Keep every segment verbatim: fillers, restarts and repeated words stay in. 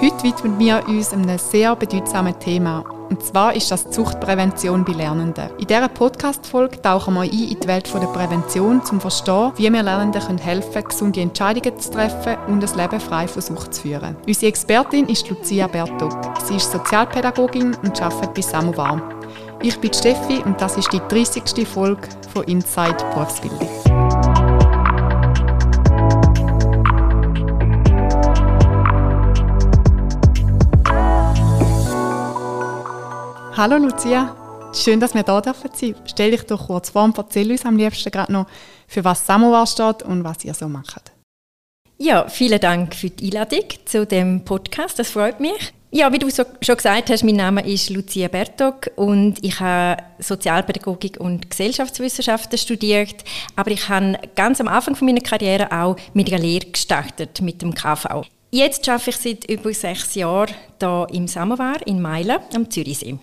Heute widmen wir uns einem sehr bedeutsamen Thema. Und zwar ist das die Suchtprävention bei Lernenden. In dieser Podcast-Folge tauchen wir ein in die Welt der Prävention, um zu verstehen, wie wir Lernenden helfen können, gesunde Entscheidungen zu treffen und ein Leben frei von Sucht zu führen. Unsere Expertin ist Lucia Bertog. Sie ist Sozialpädagogin und arbeitet bei Samovar. Ich bin Steffi und das ist die dreißigste Folge von Inside Berufsbildung. Hallo Lucia, schön, dass wir hier sein dürfen. Stell dich doch kurz vor und erzähl uns am liebsten gerade noch, für was Samovar steht und was ihr so macht. Ja, vielen Dank für die Einladung zu dem Podcast, das freut mich. Ja, wie du so, schon gesagt hast, mein Name ist Lucia Bertog und ich habe Sozialpädagogik und Gesellschaftswissenschaften studiert, aber ich habe ganz am Anfang meiner Karriere auch mit einer Lehre gestartet, mit dem K V. Jetzt arbeite ich seit über sechs Jahren hier im Samovar in Meilen am Zürichsee.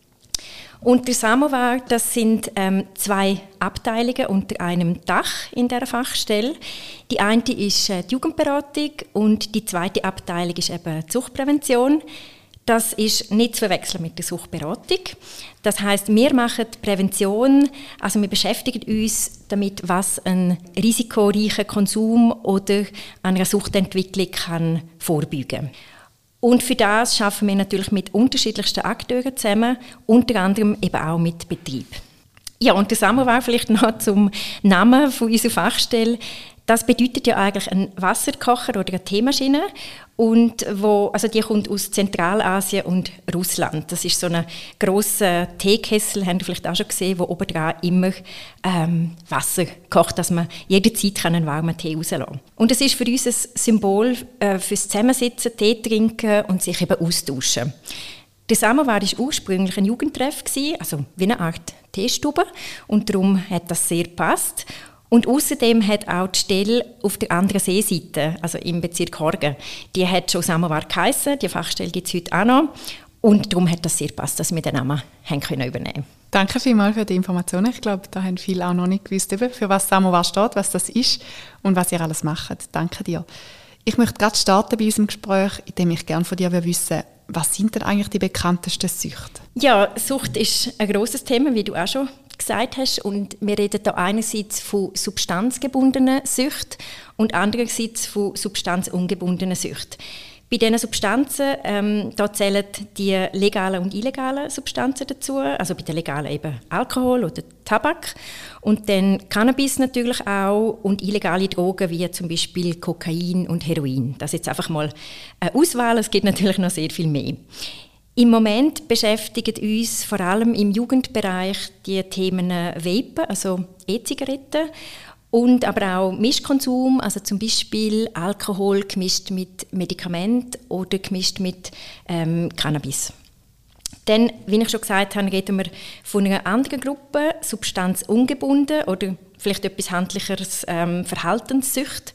Und der Samovar, das sind ähm, zwei Abteilungen unter einem Dach in dieser Fachstelle. Die eine ist äh, die Jugendberatung und die zweite Abteilung ist eben die Suchtprävention. Das ist nicht zu verwechseln mit der Suchtberatung. Das heisst, wir machen Prävention, also wir beschäftigen uns damit, was ein risikoreicher Konsum oder einer Suchtentwicklung kann vorbeugen kann. Und für das arbeiten wir natürlich mit unterschiedlichsten Akteuren zusammen, unter anderem eben auch mit Betrieb. Ja, und der Samovar vielleicht noch zum Namen von unserer Fachstelle. Das bedeutet ja eigentlich ein Wasserkocher oder eine Teemaschine. Und wo, also die kommt aus Zentralasien und Russland. Das ist so ein grosser Teekessel, haben Sie vielleicht auch schon gesehen, wo oben dran immer ähm, Wasser kocht, dass man jederzeit einen warmen Tee rauslassen kann. Und es ist für uns ein Symbol äh, fürs Zusammensitzen, Tee trinken und sich eben austauschen. Der Samovar war ursprünglich ein Jugendtreff, also wie eine Art Teestube. Und darum hat das sehr gepasst. Und außerdem hat auch die Stelle auf der anderen Seeseite, also im Bezirk Horgen, die hat schon Samovar geheissen, die Fachstelle gibt es heute auch noch. Und darum hat das sehr gepasst, dass wir den Namen haben können übernehmen. Danke vielmals für die Informationen. Ich glaube, da haben viele auch noch nicht gewusst, für was Samovar steht, was das ist und was ihr alles macht. Danke dir. Ich möchte gerade starten bei unserem Gespräch, indem ich gerne von dir wissen will, was sind denn eigentlich die bekanntesten Süchte? Ja, Sucht ist ein grosses Thema, wie du auch schon gesagt hast. Und wir reden hier einerseits von substanzgebundenen Süchten und andererseits von substanzungebundenen Süchten. Bei diesen Substanzen ähm, da zählen die legalen und illegalen Substanzen dazu, also bei den legalen eben Alkohol oder Tabak und dann Cannabis natürlich auch und illegale Drogen wie zum Beispiel Kokain und Heroin. Das ist jetzt einfach mal eine Auswahl, es gibt natürlich noch sehr viel mehr. Im Moment beschäftigen uns vor allem im Jugendbereich die Themen Vapen, also E-Zigaretten, und aber auch Mischkonsum, also zum Beispiel Alkohol gemischt mit Medikament oder gemischt mit ähm, Cannabis. Dann, wie ich schon gesagt habe, reden wir von einer anderen Gruppe, substanzungebunden oder vielleicht etwas handlicheres ähm, Verhaltenssüchte.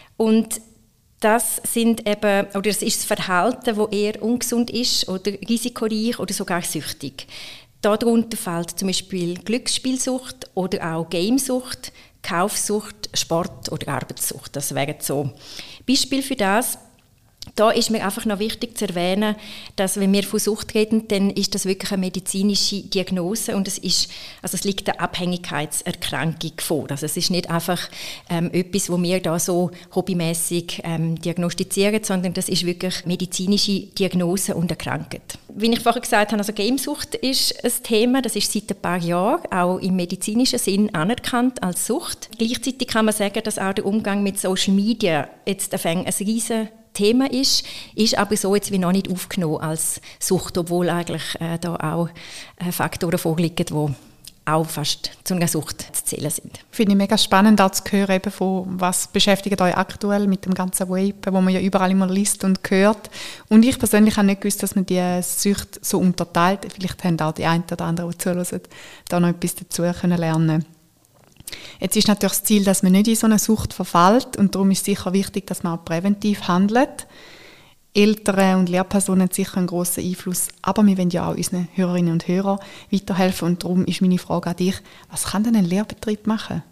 Und das sind eben, oder das ist das Verhalten, das eher ungesund ist oder risikoreich oder sogar süchtig. Darunter fällt zum Beispiel Glücksspielsucht oder auch Gamesucht, Kaufsucht, Sport- oder Arbeitssucht. Das wären so Beispiele für das. Da ist mir einfach noch wichtig zu erwähnen, dass wenn wir von Sucht reden, dann ist das wirklich eine medizinische Diagnose und es ist, also es liegt eine Abhängigkeitserkrankung vor. Also es ist nicht einfach ähm, etwas, wo wir da so hobbymäßig ähm, diagnostizieren, sondern das ist wirklich medizinische Diagnose und Erkrankung. Wie ich vorher gesagt habe, also Gamesucht ist ein Thema, das ist seit ein paar Jahren auch im medizinischen Sinn anerkannt als Sucht. Gleichzeitig kann man sagen, dass auch der Umgang mit Social Media jetzt ein riesen Thema ist, ist aber so jetzt wie noch nicht aufgenommen als Sucht, obwohl eigentlich äh, da auch äh, Faktoren vorliegen, die auch fast zu einer Sucht zu zählen sind. Finde ich mega spannend, auch zu hören, eben von, was beschäftigt euch aktuell mit dem ganzen Vapen, wo man ja überall immer liest und hört. Und ich persönlich habe nicht gewusst, dass man die Sucht so unterteilt. Vielleicht haben auch die einen oder anderen, die zuhören, da noch etwas dazu können lernen. Jetzt ist natürlich das Ziel, dass man nicht in so eine Sucht verfällt und darum ist sicher wichtig, dass man auch präventiv handelt. Eltern und Lehrpersonen haben sicher einen grossen Einfluss, aber wir wollen ja auch unseren Hörerinnen und Hörern weiterhelfen und darum ist meine Frage an dich, was kann denn ein Lehrbetrieb machen?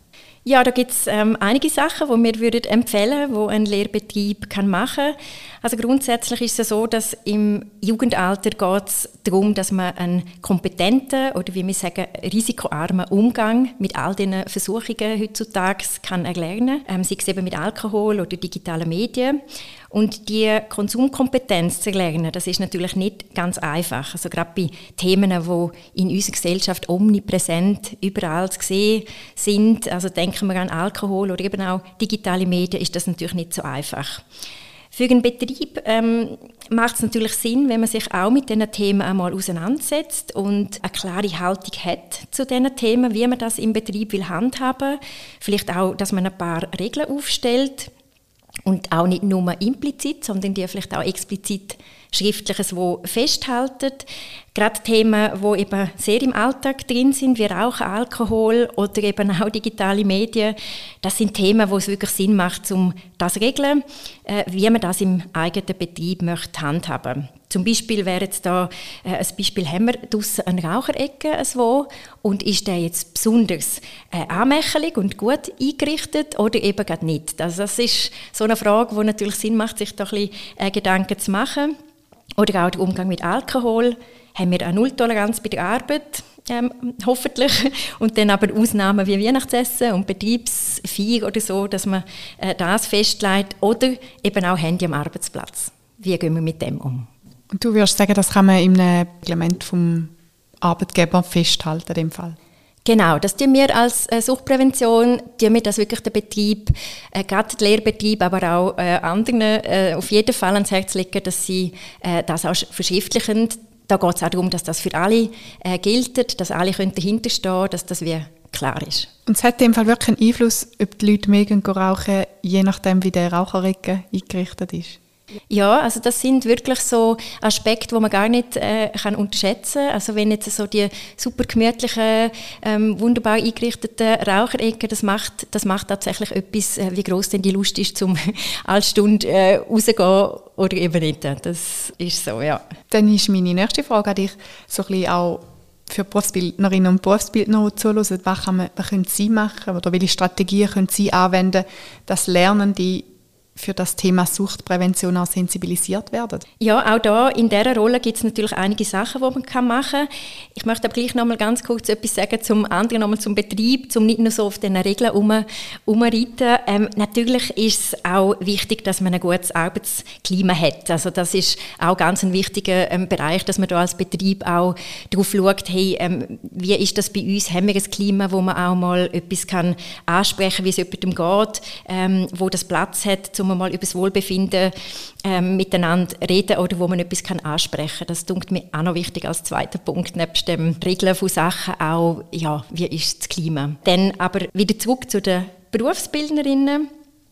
Ja, da gibt es ähm, einige Sachen, die wir würden empfehlen würden, die ein Lehrbetrieb kann machen kann. Also grundsätzlich ist es so, dass im Jugendalter geht es darum, dass man einen kompetenten oder wie wir sagen, risikoarmen Umgang mit all diesen Versuchungen heutzutage kann erlernen kann, ähm, sei es eben mit Alkohol oder digitalen Medien. Und die Konsumkompetenz zu erlernen, das ist natürlich nicht ganz einfach. Also gerade bei Themen, die in unserer Gesellschaft omnipräsent überall zu sehen sind, also denken wir an Alkohol oder eben auch digitale Medien, ist das natürlich nicht so einfach. Für einen Betrieb ähm, macht es natürlich Sinn, wenn man sich auch mit diesen Themen einmal auseinandersetzt und eine klare Haltung hat zu diesen Themen, wie man das im Betrieb will handhaben. Vielleicht auch, dass man ein paar Regeln aufstellt und auch nicht nur implizit, sondern die vielleicht auch explizit Schriftliches, wo festhalten. Gerade Themen, die eben sehr im Alltag drin sind, wie Rauchen, Alkohol oder eben auch digitale Medien, das sind Themen, wo es wirklich Sinn macht, um das zu regeln, äh, wie man das im eigenen Betrieb möchte handhaben. Zum Beispiel wäre jetzt da äh, ein Beispiel, haben wir draussen eine Raucherecke so, und ist der jetzt besonders äh, anmächerlich und gut eingerichtet oder eben gerade nicht? Also das ist so eine Frage, wo natürlich Sinn macht, sich da ein bisschen äh, Gedanken zu machen. Oder auch der Umgang mit Alkohol. Haben wir eine Nulltoleranz bei der Arbeit, ähm, hoffentlich. Und dann aber Ausnahmen wie Weihnachtsessen und Betriebsfeier oder so, dass man äh, das festlegt. Oder eben auch Handy am Arbeitsplatz. Wie gehen wir mit dem um? Und du würdest sagen, das kann man in einem Reglement vom Arbeitgeber festhalten in dem Fall? Genau, das tun wir als äh, Suchtprävention, tun wir das wirklich den Betrieb, äh, gerade den Lehrbetrieb, aber auch äh, anderen äh, auf jeden Fall ans Herz legen, dass sie äh, das auch verschriftlichen. Da geht es auch darum, dass das für alle äh, gilt, dass alle dahinter stehen können, dass das wie klar ist. Und es hat in dem Fall wirklich einen Einfluss, ob die Leute mehr rauchen, je nachdem, wie der Raucherecke eingerichtet ist? Ja, also das sind wirklich so Aspekte, die man gar nicht äh, kann unterschätzen kann. Also wenn jetzt so die super gemütlichen, ähm, wunderbar eingerichteten Raucherecken, das macht, das macht tatsächlich etwas, äh, wie gross denn die Lust ist, zum alle Stunde äh, rauszugehen oder eben nicht. Das ist so, ja. Dann ist meine nächste Frage an dich, so ein bisschen auch für Berufsbildnerinnen und Berufsbildner zuhören, was, kann man, was können sie machen oder welche Strategien können sie anwenden, dass Lernende für das Thema Suchtprävention auch sensibilisiert werden? Ja, auch da in dieser Rolle gibt es natürlich einige Sachen, die man machen kann. Ich möchte aber gleich noch mal ganz kurz etwas sagen zum anderen, noch mal zum Betrieb, um nicht nur so auf diesen Regeln herumreiten. Ähm, natürlich ist es auch wichtig, dass man ein gutes Arbeitsklima hat. Also das ist auch ganz ein wichtiger ähm, Bereich, dass man da als Betrieb auch darauf schaut, hey, ähm, wie ist das bei uns? Haben wir ein Klima, wo man auch mal etwas kann ansprechen kann, wie es jemandem geht, ähm, wo das Platz hat, um mal über das Wohlbefinden ähm, miteinander reden oder wo man etwas kann ansprechen kann. Das klingt mir auch noch wichtig als zweiter Punkt, nebst dem Regeln von Sachen auch, ja, wie ist das Klima. Dann aber wieder zurück zu den Berufsbildnerinnen.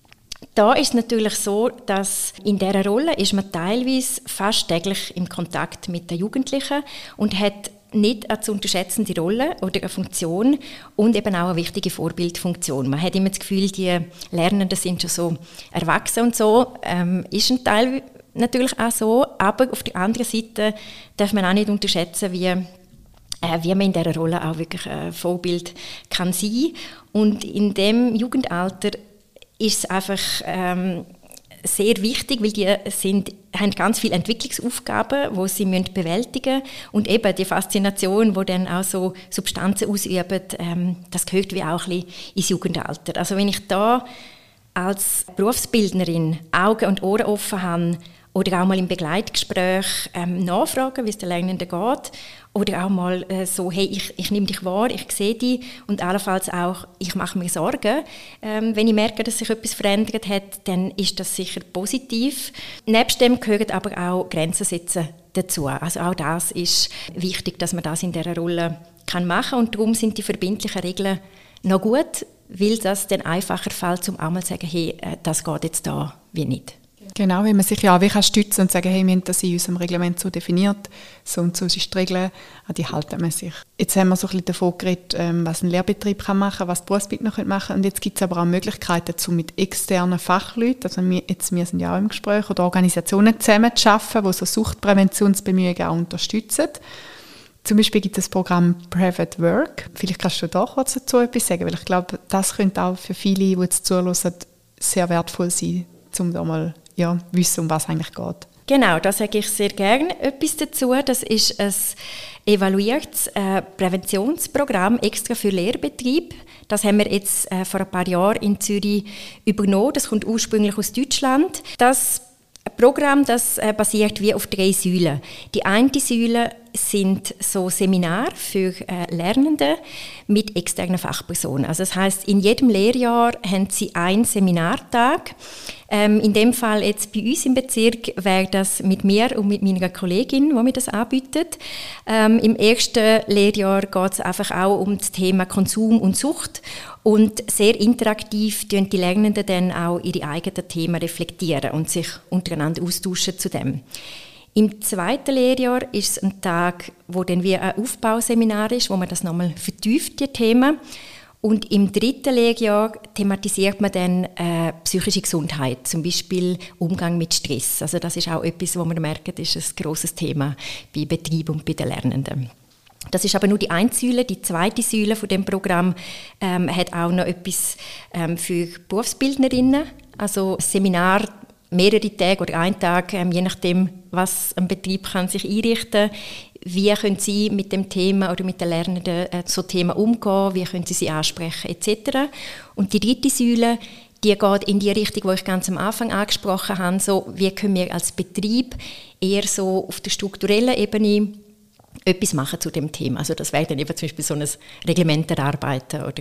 Da ist es natürlich so, dass in dieser Rolle ist man teilweise fast täglich im Kontakt mit den Jugendlichen und hat nicht eine zu unterschätzende Rolle oder eine Funktion und eben auch eine wichtige Vorbildfunktion. Man hat immer das Gefühl, die Lernenden sind schon so erwachsen und so. Ähm, ist ein Teil natürlich auch so, aber auf der anderen Seite darf man auch nicht unterschätzen, wie, äh, wie man in dieser Rolle auch wirklich ein Vorbild kann sein. Und in dem Jugendalter ist es einfach ähm, sehr wichtig, weil die sind, haben ganz viele Entwicklungsaufgaben, die sie bewältigen müssen. Und eben die Faszination, die dann auch so Substanzen ausüben, ähm, das gehört wie auch ein bisschen ins Jugendalter. Also wenn ich da als Berufsbildnerin Augen und Ohren offen habe oder auch mal im Begleitgespräch ähm, nachfragen, wie es den Lernenden geht, oder auch mal äh, so, hey, ich, ich nehme dich wahr, ich sehe dich und allenfalls auch, ich mache mir Sorgen. Ähm, wenn ich merke, dass sich etwas verändert hat, dann ist das sicher positiv. Nebst dem gehören aber auch Grenzen setzen dazu. Also auch das ist wichtig, dass man das in dieser Rolle kann machen kann. Und darum sind die verbindlichen Regeln noch gut, weil das dann einfacher fällt, um auch mal zu sagen, hey, das geht jetzt da wie nicht. Genau, wenn man sich ja auch wie kann stützen und sagen, hey, wir haben das in unserem Reglement so definiert, so und so ist die Regel, an die halten man sich. Jetzt haben wir so ein bisschen davon geredet, was ein Lehrbetrieb kann machen kann, was die Berufsbildner machen können. Und jetzt gibt es aber auch Möglichkeiten, dazu mit externen Fachleuten, also wir, jetzt, wir sind ja auch im Gespräch, oder Organisationen zusammen zu arbeiten, die so Suchtpräventionsbemühungen auch unterstützen. Zum Beispiel gibt es das Programm Private Work. Vielleicht kannst du da kurz dazu etwas sagen, weil ich glaube, das könnte auch für viele, die jetzt zuhören, sehr wertvoll sein, um da mal ja, wissen, um was es eigentlich geht. Genau, da sage ich sehr gerne etwas dazu. Das ist ein evaluiertes äh, Präventionsprogramm extra für Lehrbetrieb. Das haben wir jetzt äh, vor ein paar Jahren in Zürich übernommen. Das kommt ursprünglich aus Deutschland. Das Programm, das äh, basiert wie auf drei Säulen. Die eine Säule sind so Seminare für äh, Lernende mit externen Fachpersonen. Also das heißt, in jedem Lehrjahr haben sie einen Seminartag. Ähm, in dem Fall jetzt bei uns im Bezirk wäre das mit mir und mit meiner Kollegin, die mir das anbietet. Ähm, Im ersten Lehrjahr geht es einfach auch um das Thema Konsum und Sucht. Und sehr interaktiv tun die Lernenden dann auch ihre eigenen Themen reflektieren und sich untereinander austauschen zu dem. Im zweiten Lehrjahr ist es ein Tag, wo dann wie ein Aufbauseminar ist, wo man das nochmal vertieft, die Themen. Und im dritten Lehrjahr thematisiert man dann äh, psychische Gesundheit, zum Beispiel Umgang mit Stress. Also das ist auch etwas, wo man merkt, ist ein grosses Thema bei Betrieb und bei den Lernenden. Das ist aber nur die eine Säule. Die zweite Säule von dem Programm ähm, hat auch noch etwas ähm, für Berufsbildnerinnen, also Seminar, mehrere Tage oder einen Tag, ähm, je nachdem, was ein Betrieb kann sich einrichten kann. Wie können Sie mit dem Thema oder mit den Lernenden äh, so Themen umgehen? Wie können Sie sie ansprechen et cetera. Und die dritte Säule, die geht in die Richtung, die ich ganz am Anfang angesprochen habe. So, wie können wir als Betrieb eher so auf der strukturellen Ebene etwas machen zu dem Thema? Also das wäre dann eben zum Beispiel so ein Reglement erarbeiten oder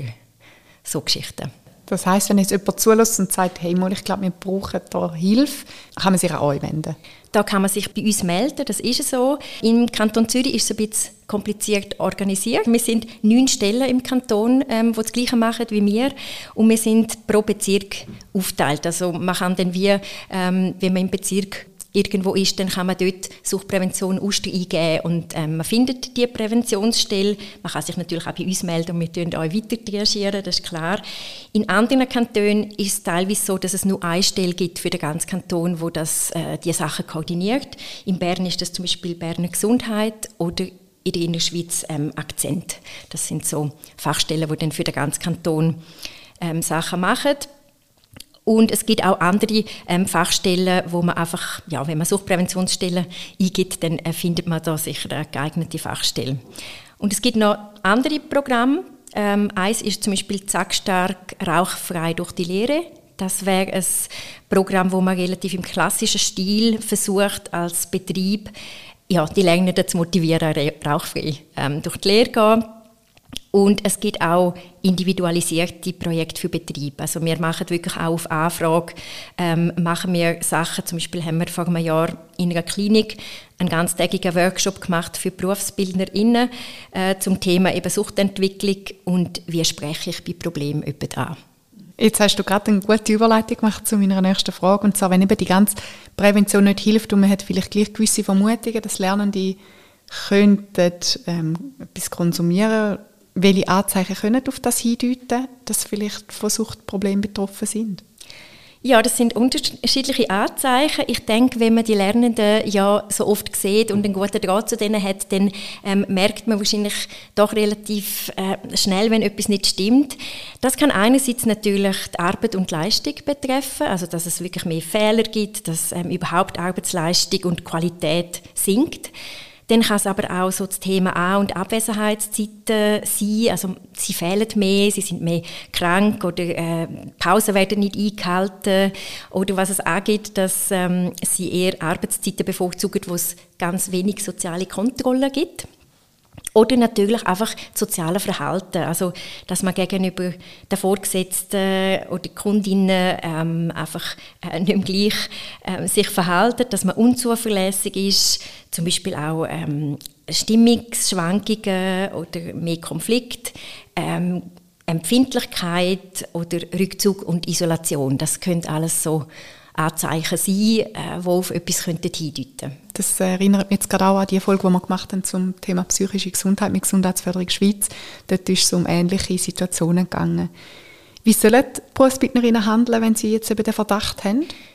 so Geschichten. Das heisst, wenn jetzt jemand zulässt und sagt, hey, mal, ich glaube, wir brauchen da Hilfe, kann man sich auch anwenden? Da kann man sich bei uns melden, das ist so. Im Kanton Zürich ist es ein bisschen kompliziert organisiert. Wir sind neun Stellen im Kanton, ähm, die das Gleiche machen wie wir. Und wir sind pro Bezirk aufgeteilt. Also man kann dann wie, ähm, wenn man im Bezirk irgendwo ist, dann kann man dort Suchtprävention Uster eingeben und ähm, man findet die Präventionsstelle. Man kann sich natürlich auch bei uns melden und wir tun euch weiter triagieren, das ist klar. In anderen Kantonen ist es teilweise so, dass es nur eine Stelle gibt für den ganzen Kanton, wo das äh, die Sachen koordiniert. In Bern ist das zum Beispiel Berner Gesundheit oder in der Innerschweiz ähm, Akzent. Das sind so Fachstellen, die dann für den ganzen Kanton ähm, Sachen machen. Und es gibt auch andere ähm, Fachstellen, wo man einfach, ja, wenn man Suchtpräventionsstellen eingibt, dann äh, findet man da sicher eine geeignete Fachstelle. Und es gibt noch andere Programme. Ähm, eins ist zum Beispiel «Zackstark, rauchfrei durch die Lehre». Das wäre ein Programm, wo man relativ im klassischen Stil versucht, als Betrieb ja, die Lernenden zu motivieren, rauchfrei ähm, durch die Lehre zu gehen. Und es gibt auch individualisierte Projekte für Betrieb. Also wir machen wirklich auch auf Anfrage, ähm, machen wir Sachen. Zum Beispiel haben wir vor einem Jahr in einer Klinik einen ganztägigen Workshop gemacht für BerufsbildnerInnen äh, zum Thema eben Suchtentwicklung und wie spreche ich bei Problemen jemand an. Jetzt hast du gerade eine gute Überleitung gemacht zu meiner nächsten Frage. Und zwar, wenn eben die ganze Prävention nicht hilft und man hat vielleicht gleich gewisse Vermutungen, dass Lernende könnten ähm, etwas konsumieren. Welche Anzeichen können auf das hindeuten, dass vielleicht von Suchtproblemen betroffen sind? Ja, das sind unterschiedliche Anzeichen. Ich denke, wenn man die Lernenden ja so oft sieht und einen guten Draht zu denen hat, dann ähm, merkt man wahrscheinlich doch relativ äh, schnell, wenn etwas nicht stimmt. Das kann einerseits natürlich die Arbeit und die Leistung betreffen, also dass es wirklich mehr Fehler gibt, dass ähm, überhaupt Arbeitsleistung und Qualität sinkt. Dann kann es aber auch so das Thema An- und Abwesenheitszeiten sein. Also sie fehlen mehr, sie sind mehr krank oder äh, Pausen werden nicht eingehalten. Oder was es angeht, dass ähm, sie eher Arbeitszeiten bevorzugen, wo es ganz wenig soziale Kontrolle gibt. Oder natürlich einfach das soziale Verhalten, also dass man gegenüber den Vorgesetzten oder Kundinnen ähm, einfach äh, nicht mehr gleich äh, sich verhalten, dass man unzuverlässig ist, zum Beispiel auch ähm, Stimmungsschwankungen oder mehr Konflikt, ähm, Empfindlichkeit oder Rückzug und Isolation. Das können alles so Anzeichen sein, die auf etwas hindeuten könnten. Das erinnert mich jetzt gerade auch an die Folge, die wir gemacht haben zum Thema psychische Gesundheit mit Gesundheitsförderung Schweiz. Dort ist es um ähnliche Situationen gegangen. Wie sollen die Berufsbildnerinnen handeln, wenn sie jetzt eben den Verdacht haben?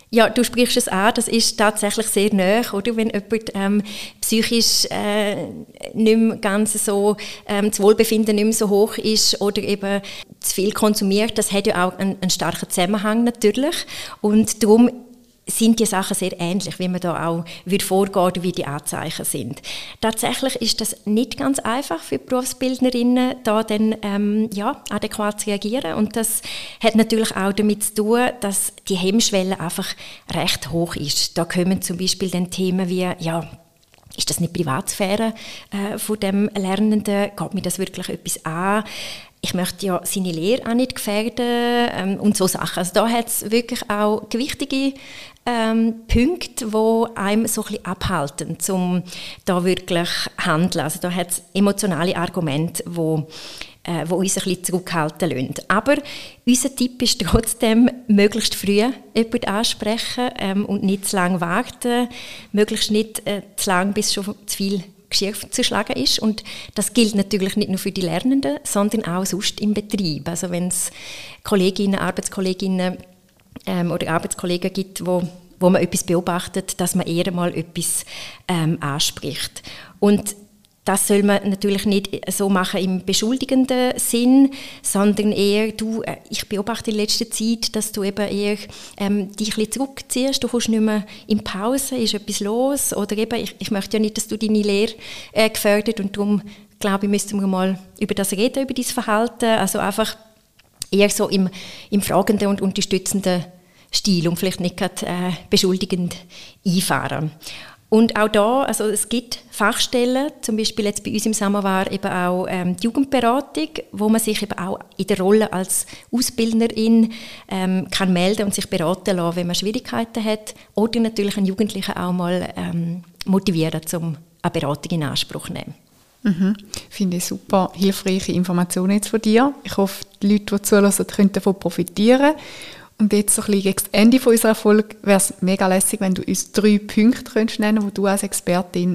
Ja, du sprichst es an, das ist tatsächlich sehr nahe, oder? Wenn jemand ähm, psychisch äh, nicht mehr ganz so, ähm, das Wohlbefinden nicht mehr so hoch ist oder eben zu viel konsumiert, das hat ja auch einen, einen starken Zusammenhang natürlich. Und darum sind die Sachen sehr ähnlich, wie man da auch würde vorgehen oder wie die Anzeichen sind. Tatsächlich ist das nicht ganz einfach für Berufsbildnerinnen, da dann ähm, ja, adäquat zu reagieren. Und das hat natürlich auch damit zu tun, dass die Hemmschwelle einfach recht hoch ist. Da kommen zum Beispiel dann Themen wie, ja, ist das nicht Privatsphäre äh, von dem Lernenden? Geht mir das wirklich etwas an? Ich möchte ja seine Lehre auch nicht gefährden ähm, und so Sachen. Also da hat es wirklich auch gewichtige ähm, Punkte, die einem so ein bisschen abhalten, um da wirklich zu handeln. Also da hat es emotionale Argumente, die äh, wo uns ein bisschen zurückhalten lassen. Aber unser Tipp ist trotzdem, möglichst früh jemanden ansprechen ähm, und nicht zu lange warten, möglichst nicht äh, zu lange, bis schon zu viel Geschirr zu schlagen ist. Und das gilt natürlich nicht nur für die Lernenden, sondern auch sonst im Betrieb. Also wenn es Kolleginnen, Arbeitskolleginnen ähm, oder Arbeitskollegen gibt, wo, wo man etwas beobachtet, dass man eher mal etwas ähm, anspricht. Und das soll man natürlich nicht so machen im beschuldigenden Sinn, sondern eher, du, ich beobachte in letzter Zeit, dass du eben eher ähm, dich ein bisschen zurückziehst, du kommst nicht mehr in Pause, ist etwas los, oder eben, ich, ich möchte ja nicht, dass du deine Lehre äh, gefährdet, und darum, glaube ich, müssten wir mal über das reden, über dein Verhalten, also einfach eher so im, im fragenden und unterstützenden Stil und vielleicht nicht gerade äh, beschuldigend einfahren. Und auch da, also es gibt Fachstellen, zum Beispiel jetzt bei uns im Samovar eben auch ähm, die Jugendberatung, wo man sich eben auch in der Rolle als Ausbildnerin ähm, kann melden und sich beraten lassen, wenn man Schwierigkeiten hat, oder natürlich einen Jugendlichen auch mal ähm, motivieren, um eine Beratung in Anspruch zu nehmen. Mhm. Finde ich super hilfreiche Informationen jetzt von dir. Ich hoffe, die Leute, die zuhören, können davon profitieren. Und jetzt so ein bisschen gegen das Ende von unserer Folge wäre es mega lässig, wenn du uns drei Punkte könntest nennen, die du als Expertin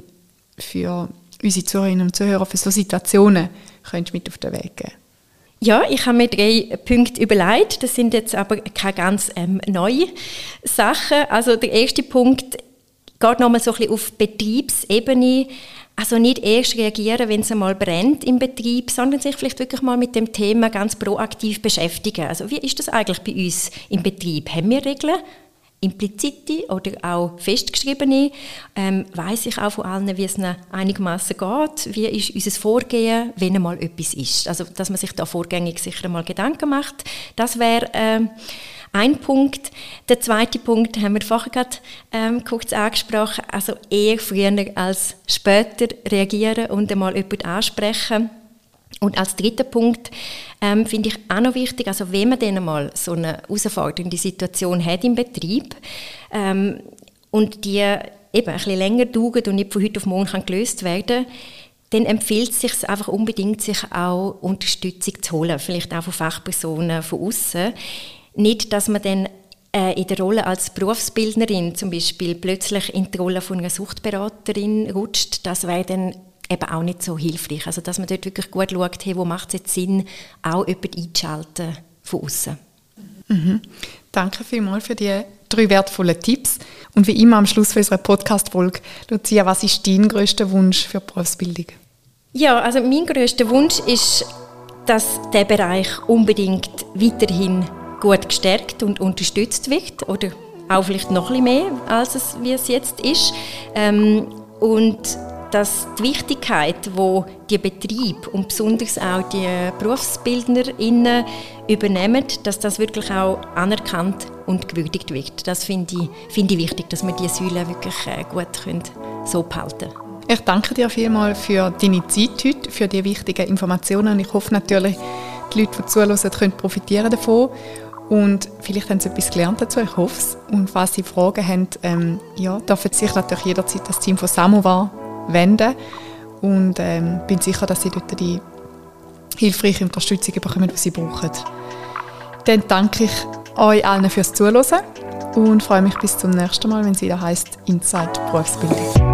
für unsere Zuhörerinnen und Zuhörer für solche Situationen könntest mit auf den Weg geben. Ja, ich habe mir drei Punkte überlegt. Das sind jetzt aber keine ganz ähm, neue Sachen. Also der erste Punkt geht nochmal so ein bisschen auf Betriebsebene. Also nicht erst reagieren, wenn es einmal brennt im Betrieb, sondern sich vielleicht wirklich mal mit dem Thema ganz proaktiv beschäftigen. Also wie ist das eigentlich bei uns im Betrieb? Haben wir Regeln, implizite oder auch festgeschriebene? Ähm, weiss ich auch von allen, wie es einigermaßen geht? Wie ist unser Vorgehen, wenn einmal etwas ist? Also dass man sich da vorgängig sicher mal Gedanken macht. Das wäre äh, ein Punkt. Der zweite Punkt haben wir vorher gerade ähm, kurz angesprochen, also eher früher als später reagieren und einmal jemanden ansprechen. Und als dritter Punkt ähm, finde ich auch noch wichtig, also wenn man dann mal so eine herausfordernde Situation hat im Betrieb ähm, und die eben ein bisschen länger dauert und nicht von heute auf morgen kann gelöst werden, dann empfiehlt es sich einfach unbedingt, sich auch Unterstützung zu holen, vielleicht auch von Fachpersonen von außen. Nicht, dass man dann äh, in der Rolle als Berufsbildnerin zum Beispiel plötzlich in die Rolle von einer Suchtberaterin rutscht. Das wäre dann eben auch nicht so hilfreich. Also dass man dort wirklich gut schaut, hey, wo macht es jetzt Sinn, auch jemanden einzuschalten von außen. Mhm. Danke vielmals für die drei wertvollen Tipps. Und wie immer am Schluss unserer Podcast-Folge, Lucia, was ist dein grösster Wunsch für die Berufsbildung? Ja, also mein grösster Wunsch ist, dass der Bereich unbedingt weiterhin gut gestärkt und unterstützt wird oder auch vielleicht noch ein bisschen mehr, als es, wie es jetzt ist. Ähm, und dass die Wichtigkeit, die die Betriebe und besonders auch die BerufsbildnerInnen übernehmen, dass das wirklich auch anerkannt und gewürdigt wird. Das finde ich, finde ich wichtig, dass wir diese Säule wirklich gut können, so behalten können. Ich danke dir vielmals für deine Zeit heute, für die wichtigen Informationen. Und ich hoffe natürlich, die Leute, die zuhören, können profitieren davon. Und vielleicht haben sie etwas gelernt dazu, ich hoffe es. Und falls sie Fragen haben, ähm, ja, dürfen sie sich natürlich jederzeit das Team von Samovar wenden. Und ähm, bin sicher, dass sie dort die hilfreiche Unterstützung bekommen, die sie brauchen. Dann danke ich euch allen fürs Zuhören und freue mich bis zum nächsten Mal, wenn es wieder heisst Inside Berufsbildung.